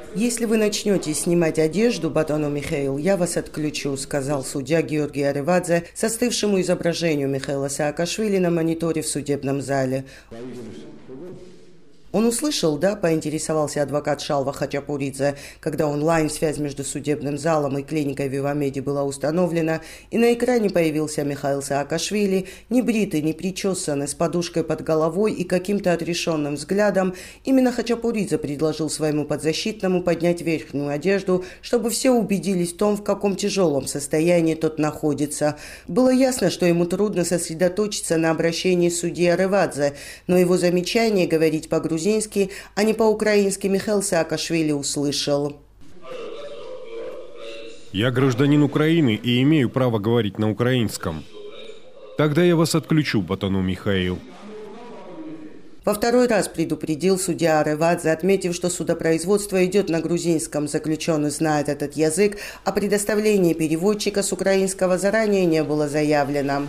«Если вы начнете снимать одежду, Батону Михаил, я вас отключу», — сказал судья Георгий Аревадзе застывшему изображению Михаила Саакашвили на мониторе в судебном зале. «Он услышал, да?» – поинтересовался адвокат Шалва Хачапуридзе, когда онлайн-связь между судебным залом и клиникой Вивамеди была установлена, и на экране появился Михаил Саакашвили, небритый, непричесанный, с подушкой под головой и каким-то отрешенным взглядом. Именно Хачапуридзе предложил своему подзащитному поднять верхнюю одежду, чтобы все убедились в том, в каком тяжелом состоянии тот находится. Было ясно, что ему трудно сосредоточиться на обращении судьи Аревадзе, но его замечание говорить по-грузински, а не по-украински Михаил Саакашвили услышал. «Я гражданин Украины и имею право говорить на украинском. Тогда я вас отключу, Батону Михаил». Во второй раз предупредил судья Аревадзе, отметив, что судопроизводство идет на грузинском. Заключенный знает этот язык, а предоставление переводчика с украинского заранее не было заявлено.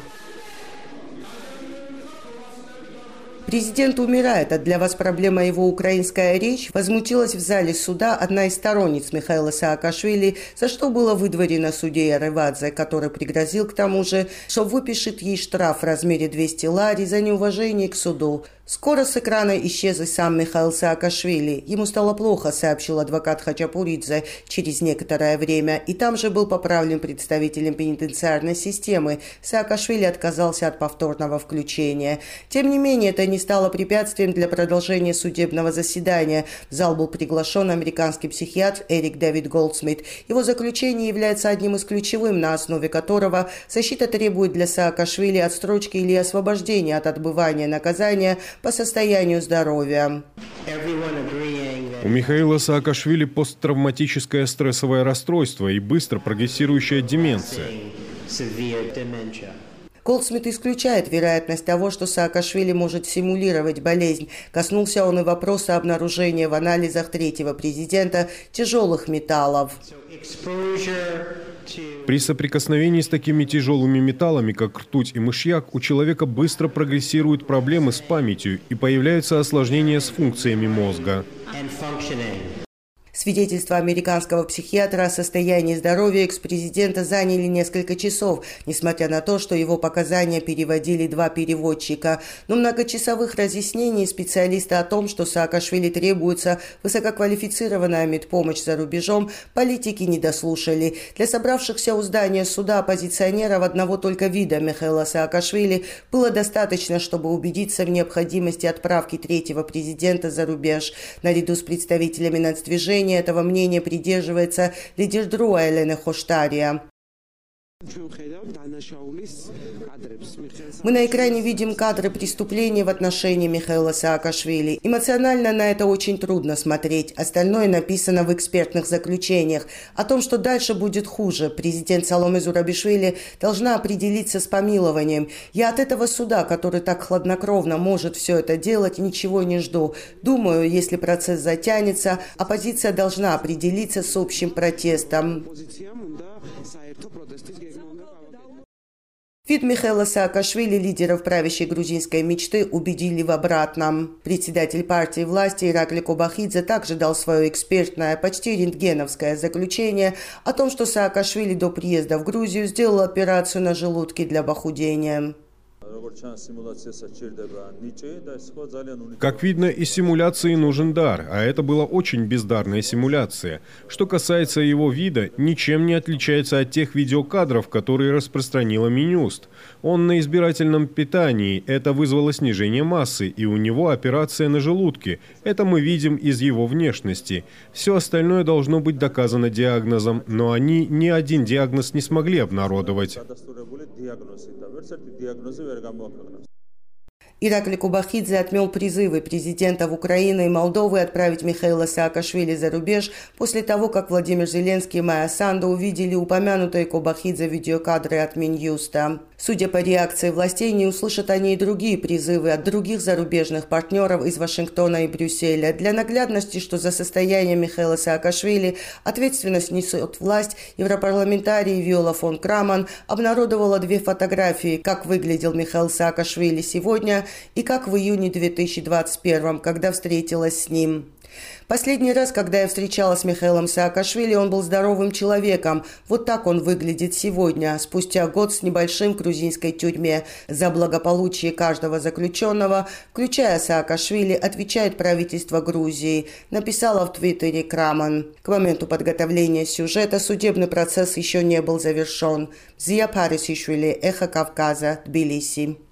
«Президент умирает, а для вас проблема его украинская речь?» Возмутилась в зале суда одна из сторонниц Михаила Саакашвили, за что было выдворено судьей Аревадзе, который пригрозил к тому же, что выпишет ей штраф в размере 200 лари за неуважение к суду. Скоро с экрана исчез и сам Михаил Саакашвили. Ему стало плохо, сообщил адвокат Хачапуридзе через некоторое время, и там же был поправлен представителем пенитенциарной системы. Саакашвили отказался от повторного включения. Тем не менее, это не стало препятствием для продолжения судебного заседания. В зал был приглашен американский психиатр Эрик Дэвид Голдсмит. Его заключение является одним из ключевых, на основе которого защита требует для Саакашвили отсрочки или освобождения от отбывания наказания по состоянию здоровья. У Михаила Саакашвили посттравматическое стрессовое расстройство и быстро прогрессирующая деменция. Голдсмит исключает вероятность того, что Саакашвили может симулировать болезнь. Коснулся он и вопроса обнаружения в анализах третьего президента тяжелых металлов. При соприкосновении с такими тяжелыми металлами, как ртуть и мышьяк, у человека быстро прогрессируют проблемы с памятью и появляются осложнения с функциями мозга. Свидетельства американского психиатра о состоянии здоровья экс-президента заняли несколько часов, несмотря на то, что его показания переводили два переводчика. Но многочасовых разъяснений специалиста о том, что Саакашвили требуется высококвалифицированная медпомощь за рубежом, политики не дослушали. Для собравшихся у здания суда оппозиционеров одного только вида Михаила Саакашвили было достаточно, чтобы убедиться в необходимости отправки третьего президента за рубеж. Наряду с представителями нацдвижения этого мнения придерживается лидер ДРУА Елена Хоштария. Мы на экране видим кадры преступления в отношении Михаила Саакашвили. Эмоционально на это очень трудно смотреть. Остальное написано в экспертных заключениях. О том, что дальше будет хуже. Президент Саломе Зурабишвили должна определиться с помилованием. Я от этого суда, который так хладнокровно может все это делать, ничего не жду. Думаю, если процесс затянется, оппозиция должна определиться с общим протестом. Вид Михаила Саакашвили, лидеров правящей грузинской мечты, убедили в обратном. Председатель партии власти Иракли Кобахидзе также дал свое экспертное, почти рентгеновское заключение о том, что Саакашвили до приезда в Грузию сделал операцию на желудке для похудения. Как видно, из симуляции нужен дар, а это была очень бездарная симуляция. Что касается его вида, ничем не отличается от тех видеокадров, которые распространила Минюст. Он на избирательном питании, это вызвало снижение массы, и у него операция на желудке. Это мы видим из его внешности. Все остальное должно быть доказано диагнозом, но они ни один диагноз не смогли обнародовать. Иракли Кобахидзе отмел призывы президентов Украины и Молдовы отправить Михаила Саакашвили за рубеж после того, как Владимир Зеленский и Майя Санду увидели упомянутые Кобахидзе видеокадры от Минюста. Судя по реакции властей, не услышат они и другие призывы от других зарубежных партнеров из Вашингтона и Брюсселя. Для наглядности, что за состояние Михаила Саакашвили ответственность несет власть, европарламентарий Виола фон Краман обнародовала две фотографии, как выглядел Михаил Саакашвили сегодня и как в июне 2021, когда встретилась с ним. Последний раз, когда я встречалась с Михаилом Саакашвили, он был здоровым человеком. Вот так он выглядит сегодня, спустя год с небольшим в грузинской тюрьме. За благополучие каждого заключенного, включая Саакашвили, отвечает правительство Грузии, написала в Твиттере Краман. К моменту подготовления сюжета судебный процесс еще не был завершен. Зия Парисишвили, Эхо Кавказа, Тбилиси.